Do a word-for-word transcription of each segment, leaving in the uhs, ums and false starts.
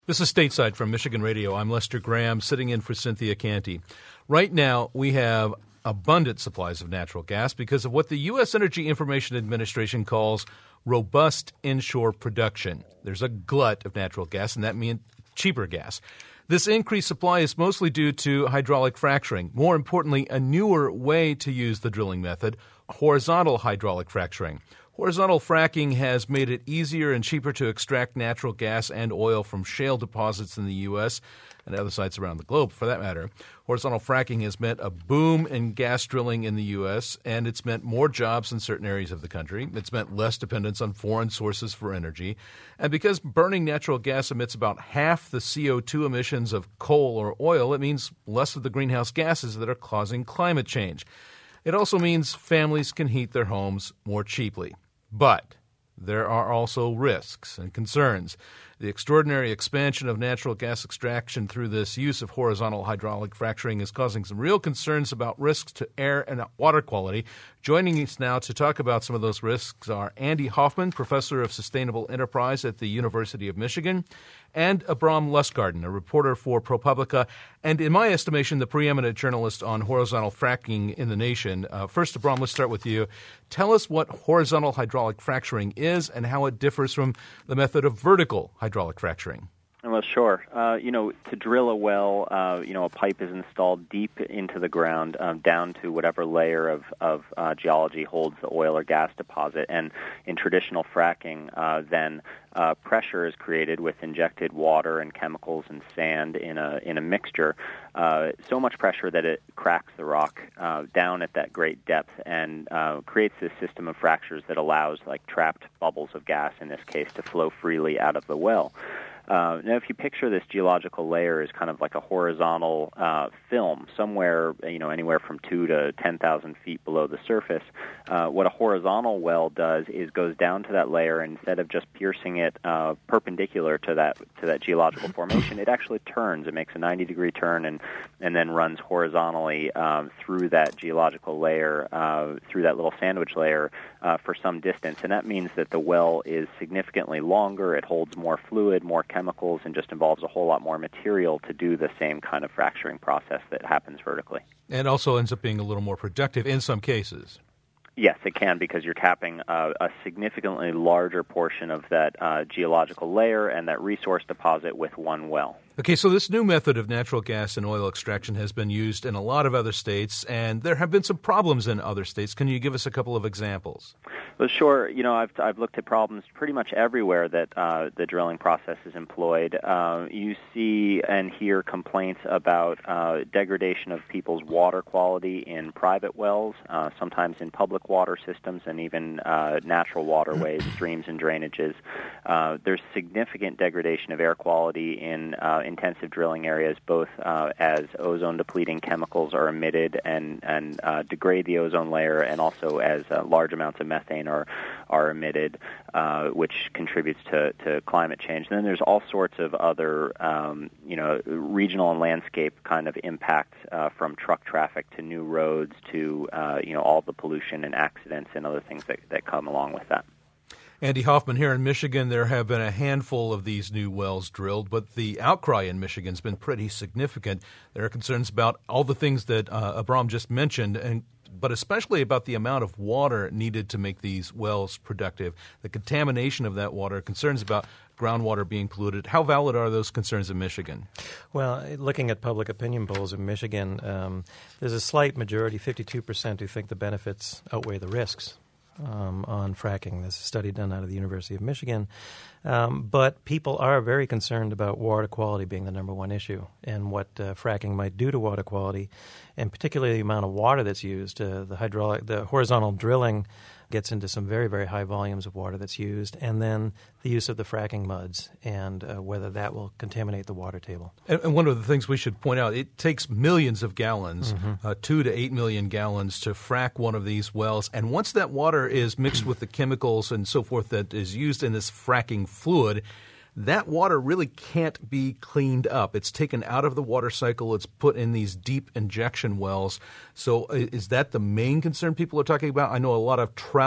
This is Stateside from Michigan Radio. I'm Lester Graham, sitting in for Cynthia Canty. Right now, we have abundant supplies of natural gas because of what the U S. Energy Information Administration calls robust inshore production. There's a glut of natural gas, and that means cheaper gas. This increased supply is mostly due to hydraulic fracturing. More importantly, a newer way to use the drilling method, horizontal hydraulic fracturing. Horizontal fracking has made it easier and cheaper to extract natural gas and oil from shale deposits in the U S and other sites around the globe, for that matter. Horizontal fracking has meant a boom in gas drilling in the U S, and it's meant more jobs in certain areas of the country. It's meant less dependence on foreign sources for energy. And because burning natural gas emits about half the C O two emissions of coal or oil, it means less of the greenhouse gases that are causing climate change. It also means families can heat their homes more cheaply. But there are also risks and concerns. The extraordinary expansion of natural gas extraction through this use of horizontal hydraulic fracturing is causing some real concerns about risks to air and water quality. Joining us now to talk about some of those risks are Andy Hoffman, professor of sustainable enterprise at the University of Michigan, and Abram Lustgarten, a reporter for ProPublica, and in my estimation, the preeminent journalist on horizontal fracking in the nation. Uh, first, Abram, let's start with you. Tell us what horizontal hydraulic fracturing is and how it differs from the method of vertical hydraulic fracturing. Well, sure. Uh, you know, to drill a well, uh, you know, a pipe is installed deep into the ground, um, down to whatever layer of, of uh, geology holds the oil or gas deposit. And in traditional fracking, uh, then uh, pressure is created with injected water and chemicals and sand in a in a mixture. Uh, so much pressure that it cracks the rock uh, down at that great depth and uh, creates this system of fractures that allows, like, trapped bubbles of gas, in this case, to flow freely out of the well. Uh, now, if you picture this geological layer as kind of like a horizontal uh, film, somewhere, you know, anywhere from two to ten thousand feet below the surface, uh, what a horizontal well does is goes down to that layer, and instead of just piercing it uh, perpendicular to that to that geological formation, it actually turns. It makes a ninety degree turn and and then runs horizontally um, through that geological layer, uh, through that little sandwich layer uh, for some distance, and that means that the well is significantly longer. It holds more fluid, more chemicals, and just involves a whole lot more material to do the same kind of fracturing process that happens vertically. And also ends up being a little more productive in some cases. Yes, it can, because you're tapping uh, a significantly larger portion of that uh, geological layer and that resource deposit with one well. Okay, so this new method of natural gas and oil extraction has been used in a lot of other states, and there have been some problems in other states. Can you give us a couple of examples? Well, sure. You know, I've I've looked at problems pretty much everywhere that uh, the drilling process is employed. Uh, you see and hear complaints about uh, degradation of people's water quality in private wells, uh, sometimes in public water systems, and even uh, natural waterways, streams, and drainages. Uh, there's significant degradation of air quality in uh, intensive drilling areas, both uh, as ozone-depleting chemicals are emitted and, and uh, degrade the ozone layer, and also as uh, large amounts of methane are are emitted, uh, which contributes to, to climate change. And then there's all sorts of other, um, you know, regional and landscape kind of impacts uh, from truck traffic to new roads to, uh, you know, all the pollution and accidents and other things that, that come along with that. Andy Hoffman, here in Michigan, there have been a handful of these new wells drilled, but the outcry in Michigan has been pretty significant. There are concerns about all the things that uh, Abram just mentioned, and but especially about the amount of water needed to make these wells productive, the contamination of that water, concerns about groundwater being polluted. How valid are those concerns in Michigan? Well, looking at public opinion polls in Michigan, um, there's a slight majority, fifty-two percent, who think the benefits outweigh the risks um, on fracking. This is a study done out of the University of Michigan. Um, but people are very concerned about water quality being the number one issue and what uh, fracking might do to water quality, and particularly the amount of water that's used. Uh, the hydraulic, the horizontal drilling gets into some very, very high volumes of water that's used, and then the use of the fracking muds and uh, whether that will contaminate the water table. And, and one of the things we should point out, it takes millions of gallons, mm-hmm. uh, two to eight million gallons to frack one of these wells. And once that water is mixed with the chemicals and so forth that is used in this fracking fluid, that water really can't be cleaned up. It's taken out of the water cycle. It's put in these deep injection wells. So is that the main concern people are talking about? I know a lot of trout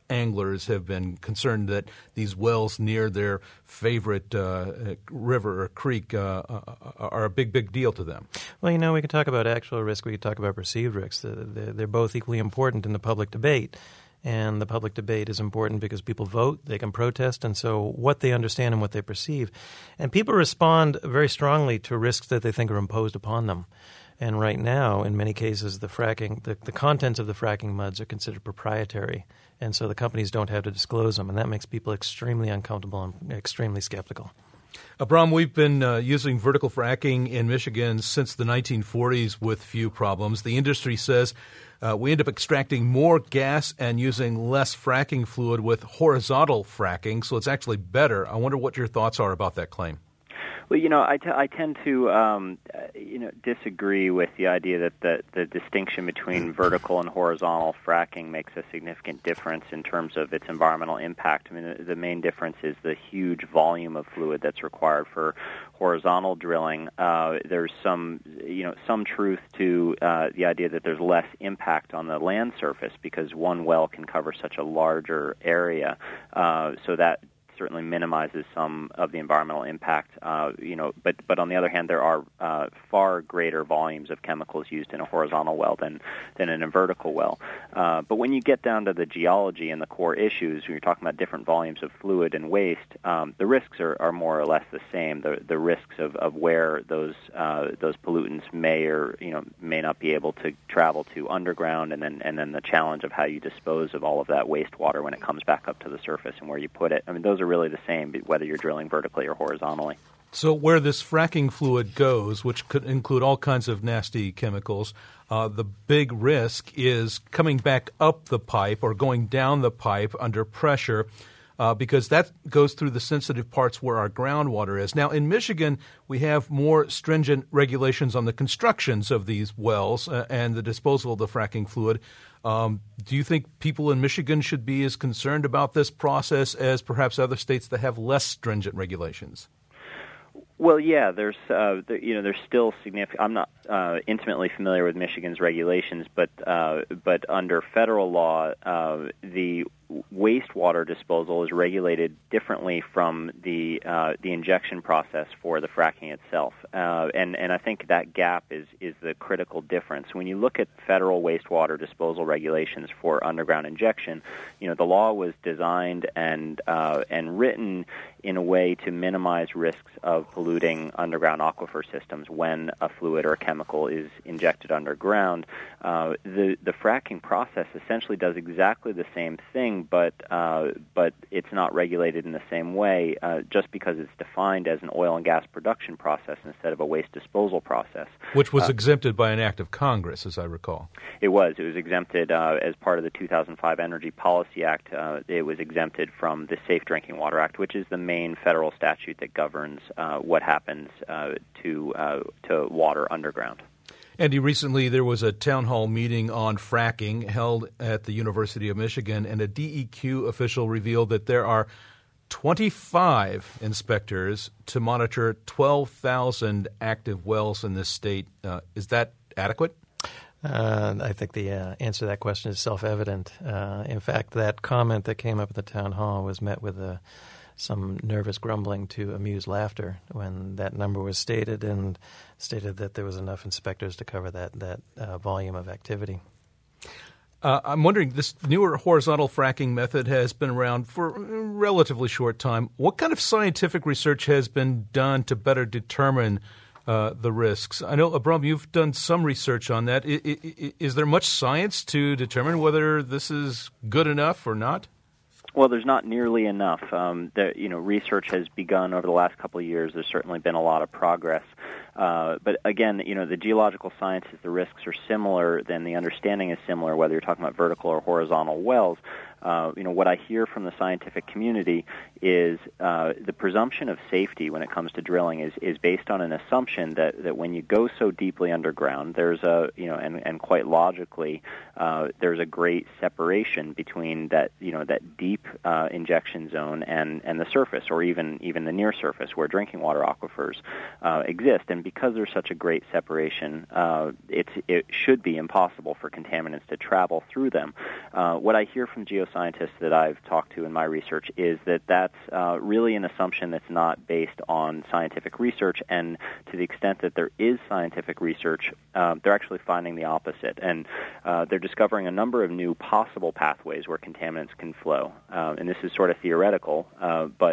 anglers have been concerned that these wells near their favorite uh, river or creek uh, are a big, big deal to them. Well, you know, we could talk about actual risk. We could talk about perceived risks. They're, they're both equally important in the public debate. And the public debate is important because people vote, they can protest, and so what they understand and what they perceive. And people respond very strongly to risks that they think are imposed upon them. And right now, in many cases, the fracking, the, the contents of the fracking muds are considered proprietary, and so the companies don't have to disclose them, and that makes people extremely uncomfortable and extremely skeptical. Abram, we've been uh, using vertical fracking in Michigan since the nineteen forties with few problems. The industry says uh, we end up extracting more gas and using less fracking fluid with horizontal fracking, so it's actually better. I wonder what your thoughts are about that claim. Well, you know, I, t- I tend to, um, you know, disagree with the idea that the, the distinction between vertical and horizontal fracking makes a significant difference in terms of its environmental impact. I mean, the, the main difference is the huge volume of fluid that's required for horizontal drilling. Uh, there's some, you know, some truth to uh, the idea that there's less impact on the land surface because one well can cover such a larger area, uh, so that certainly minimizes some of the environmental impact, uh, you know, but, but on the other hand, there are uh, far greater volumes of chemicals used in a horizontal well than, than in a vertical well. Uh, but when you get down to the geology and the core issues, when you're talking about different volumes of fluid and waste, um, the risks are, are more or less the same. The, the risks of, of where those uh, those pollutants may or you know may not be able to travel to underground, and then and then the challenge of how you dispose of all of that wastewater when it comes back up to the surface and where you put it. I mean, those are really the same, whether you're drilling vertically or horizontally. So where this fracking fluid goes, which could include all kinds of nasty chemicals, uh, the big risk is coming back up the pipe or going down the pipe under pressure uh, because that goes through the sensitive parts where our groundwater is. Now, in Michigan, we have more stringent regulations on the constructions of these wells uh, and the disposal of the fracking fluid. Um, do you think people in Michigan should be as concerned about this process as perhaps other states that have less stringent regulations? Well, yeah, there's uh, there, you know there's still significant. I'm not uh, intimately familiar with Michigan's regulations, but uh, but under federal law, uh, the wastewater disposal is regulated differently from the uh, the injection process for the fracking itself, uh, and and I think that gap is is the critical difference. When you look at federal wastewater disposal regulations for underground injection, you know the law was designed and uh, and written in a way to minimize risks of polluting underground aquifer systems when a fluid or a chemical is injected underground. Uh, the the fracking process essentially does exactly the same thing, but uh, but it's not regulated in the same way uh, just because it's defined as an oil and gas production process instead of a waste disposal process. Which was uh, exempted by an act of Congress, as I recall. It was. It was exempted uh, as part of the two thousand five Energy Policy Act. Uh, it was exempted from the Safe Drinking Water Act, which is the main federal statute that governs uh, what happens uh, to uh, to water underground. Andy, recently there was a town hall meeting on fracking held at the University of Michigan, and a D E Q official revealed that there are twenty-five inspectors to monitor twelve thousand active wells in this state. Uh, is that adequate? Uh, I think the uh, answer to that question is self-evident. Uh, in fact, that comment that came up at the town hall was met with a some nervous grumbling to amused laughter when that number was stated, and stated that there was enough inspectors to cover that that uh, volume of activity. Uh, I'm wondering, this newer horizontal fracking method has been around for a relatively short time. What kind of scientific research has been done to better determine uh, the risks? I know, Abram, you've done some research on that. I, I, is there much science to determine whether this is good enough or not? Well, there's not nearly enough. Um, the, you know, research has begun over the last couple of years. There's certainly been a lot of progress. Uh, but again, you know, the geological sciences, the risks are similar, then the understanding is similar, whether you're talking about vertical or horizontal wells. Uh, you know, what I hear from the scientific community is uh, the presumption of safety when it comes to drilling is, is based on an assumption that, that when you go so deeply underground, there's a, you know, and, and quite logically, uh, there's a great separation between that, you know, that deep uh, injection zone and, and the surface, or even, even the near surface where drinking water aquifers uh, exist. And because there's such a great separation, uh, it's, it should be impossible for contaminants to travel through them. Uh, what I hear from geoscientists geoscientists that I've talked to in my research is that that's uh, really an assumption that's not based on scientific research, and to the extent that there is scientific research, uh, they're actually finding the opposite, and uh, they're discovering a number of new possible pathways where contaminants can flow. Uh, and this is sort of theoretical, uh, but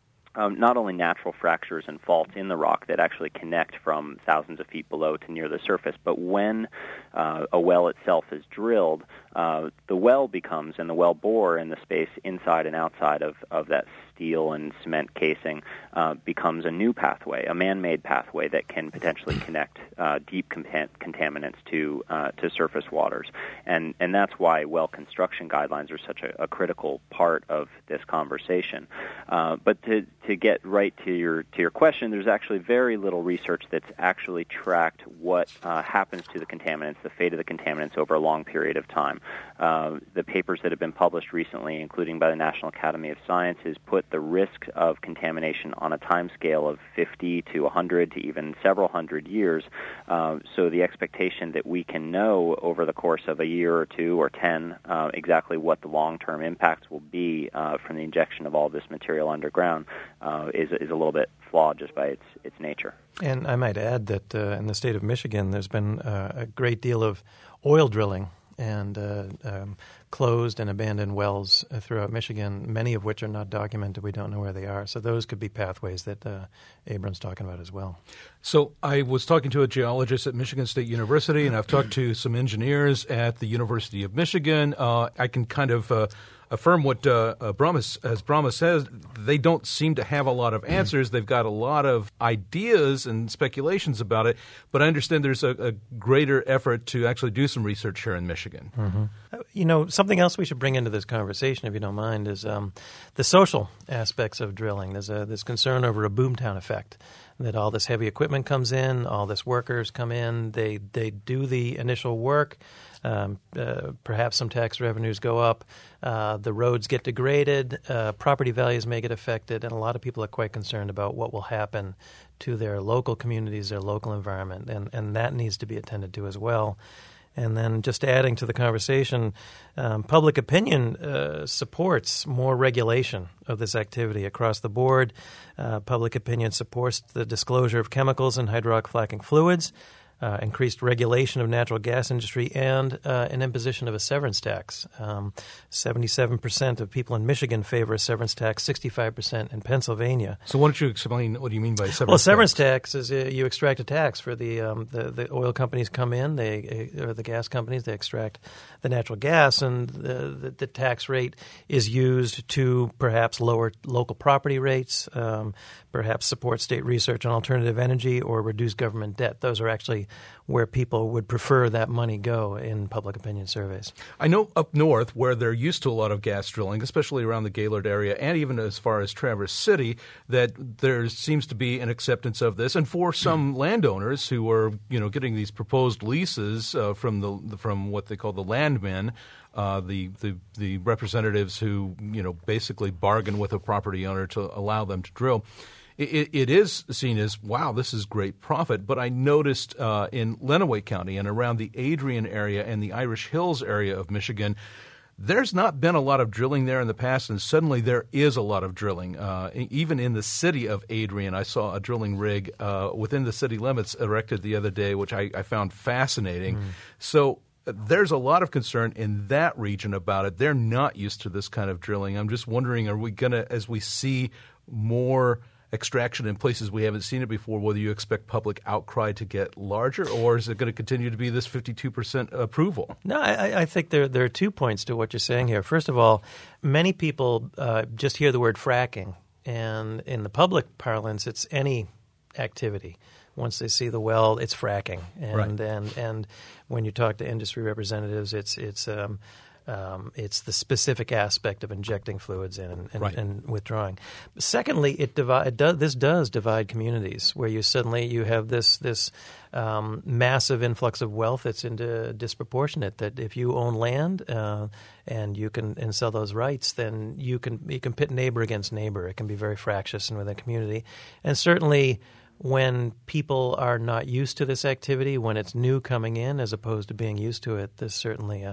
Um, not only natural fractures and faults in the rock that actually connect from thousands of feet below to near the surface, but when uh, a well itself is drilled, uh, the well becomes, and the well bore in the space inside and outside of, of that steel and cement casing uh, becomes a new pathway, a man-made pathway that can potentially connect uh, deep com- contaminants to uh, to surface waters. And and that's why well construction guidelines are such a, a critical part of this conversation. Uh, but to to get right to your to your question, there's actually very little research that's actually tracked what uh, happens to the contaminants, the fate of the contaminants over a long period of time. Uh, the papers that have been published recently, including by the National Academy of Sciences, put the risk of contamination on a time scale of fifty to one hundred to even several hundred years. Uh, so the expectation that we can know over the course of a year or two or ten uh, exactly what the long-term impacts will be uh, from the injection of all this material underground uh, is, is a little bit flawed just by its, its nature. And I might add that uh, in the state of Michigan, there's been uh, a great deal of oil drilling and uh, um, closed and abandoned wells uh, throughout Michigan, many of which are not documented. We don't know where they are. So those could be pathways that uh, Abram's talking about as well. So I was talking to a geologist at Michigan State University, and I've talked to some engineers at the University of Michigan. Uh, I can kind of uh, affirm what uh, uh, Brahma, as Brahma says, they don't seem to have a lot of answers. They've got a lot of ideas and speculations about it, but I understand there's a, a greater effort to actually do some research here in Michigan. Mm-hmm. Uh, you know, something else we should bring into this conversation, if you don't mind, is um, the social aspects of drilling. There's a this concern over a boomtown effect, that all this heavy equipment comes in, all this workers come in, they they do the initial work, um, uh, perhaps some tax revenues go up, uh, the roads get degraded, uh, property values may get affected, and a lot of people are quite concerned about what will happen to their local communities, their local environment, and, and that needs to be attended to as well. And then just adding to the conversation, um, public opinion uh, supports more regulation of this activity across the board. Uh, public opinion supports the disclosure of chemicals in hydraulic fracking fluids, uh, increased regulation of natural gas industry, and uh, an imposition of a severance tax. Um, seventy-seven percent of people in Michigan favor a severance tax, sixty-five percent in Pennsylvania. So why don't you explain what do you mean by severance tax? Well, severance tax is uh, you extract a tax for the, um, the the oil companies come in, they or the gas companies, they extract the natural gas, and the, the, the tax rate is used to perhaps lower local property rates, um, perhaps support state research on alternative energy, or reduce government debt. Those are actually where people would prefer that money go in public opinion surveys. I know up north where they're used to a lot of gas drilling, especially around the Gaylord area and even as far as Traverse City, that there seems to be an acceptance of this. And for some landowners who are, you know, getting these proposed leases uh, from the from what they call the landmen, uh, the, the the representatives who, you know, basically bargain with a property owner to allow them to drill, It, it is seen as, wow, this is great profit. But I noticed uh, in Lenawee County and around the Adrian area and the Irish Hills area of Michigan, there's not been a lot of drilling there in the past, and suddenly there is a lot of drilling. Uh, even in the city of Adrian, I saw a drilling rig uh, within the city limits erected the other day, which I, I found fascinating. Mm. So there's a lot of concern in that region about it. They're not used to this kind of drilling. I'm just wondering, are we going to, as we see more extraction in places we haven't seen it before, whether you expect public outcry to get larger, or is it going to continue to be this fifty-two percent approval? No, I, I think there there are two points to what you're saying here. First of all, many people uh, just hear the word fracking, and in the public parlance, it's any activity. Once they see the well, it's fracking, and right. and and when you talk to industry representatives, it's it's um, Um, it's the specific aspect of injecting fluids in and, and, right. and withdrawing. Secondly, it divide, it does, this does divide communities where you suddenly you have this this um, massive influx of wealth that's into disproportionate. That if you own land uh, and you can and sell those rights, then you can you can pit neighbor against neighbor. It can be very fractious in within a community, and certainly when people are not used to this activity, when it's new coming in as opposed to being used to it, there's certainly a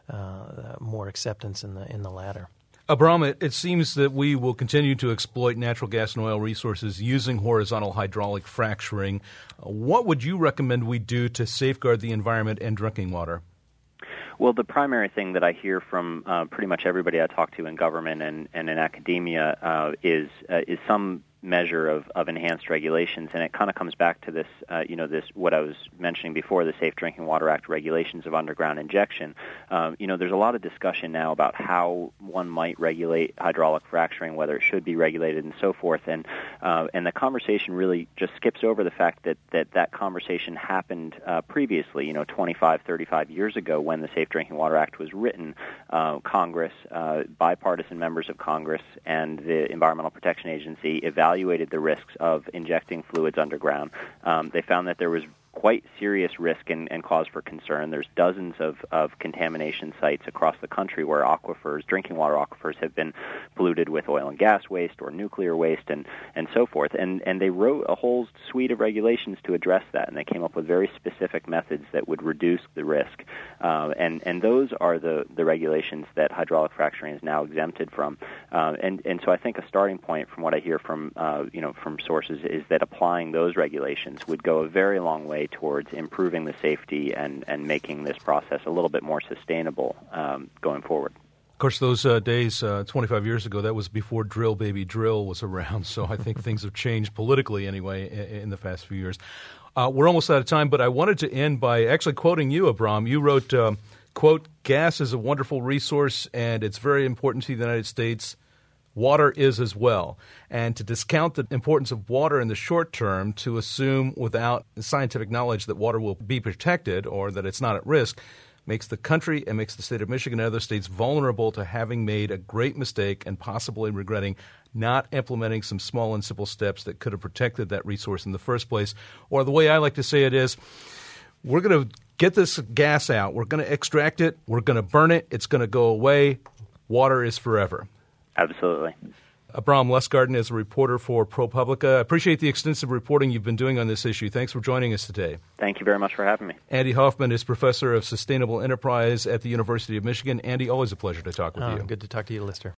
uh, more acceptance in the in the latter. Abram, it, it seems that we will continue to exploit natural gas and oil resources using horizontal hydraulic fracturing. Uh, what would you recommend we do to safeguard the environment and drinking water? Well, the primary thing that I hear from uh, pretty much everybody I talk to in government and, and in academia uh, is uh, is some measure of, of enhanced regulations, and it kind of comes back to this, uh, you know, this what I was mentioning before, the Safe Drinking Water Act regulations of underground injection. Um, you know, there's a lot of discussion now about how one might regulate hydraulic fracturing, whether it should be regulated, and so forth. And uh, and the conversation really just skips over the fact that that, that conversation happened uh, previously, you know, twenty-five, thirty-five years ago when the Safe Drinking Water Act was written. Uh, Congress, uh, bipartisan members of Congress, and the Environmental Protection Agency evaluated evaluated the risks of injecting fluids underground. Um, they found that there was quite serious risk and, and cause for concern. There's dozens of, of contamination sites across the country where aquifers, drinking water aquifers, have been polluted with oil and gas waste or nuclear waste and, and so forth. And, and they wrote a whole suite of regulations to address that, and they came up with very specific methods that would reduce the risk. Uh, and, and those are the, the regulations that hydraulic fracturing is now exempted from. Uh, and, and so I think a starting point from what I hear from, uh, you know, from sources is that applying those regulations would go a very long way towards improving the safety and, and making this process a little bit more sustainable um, going forward. Of course, those uh, days uh, twenty-five years ago, that was before Drill Baby Drill was around, so I think things have changed politically anyway in, in the past few years. Uh, we're almost out of time, but I wanted to end by actually quoting you, Abram. You wrote, um, quote, "Gas is a wonderful resource, and it's very important to the United States. Water is as well. And to discount the importance of water in the short term, to assume without scientific knowledge that water will be protected or that it's not at risk, makes the country and makes the state of Michigan and other states vulnerable to having made a great mistake and possibly regretting not implementing some small and simple steps that could have protected that resource in the first place." Or the way I like to say it is, we're going to get this gas out. We're going to extract it. We're going to burn it. It's going to go away. Water is forever. Absolutely. Abram Lustgarten is a reporter for ProPublica. I appreciate the extensive reporting you've been doing on this issue. Thanks for joining us today. Thank you very much for having me. Andy Hoffman is professor of sustainable enterprise at the University of Michigan. Andy, always a pleasure to talk with oh, you. Good to talk to you, Lister.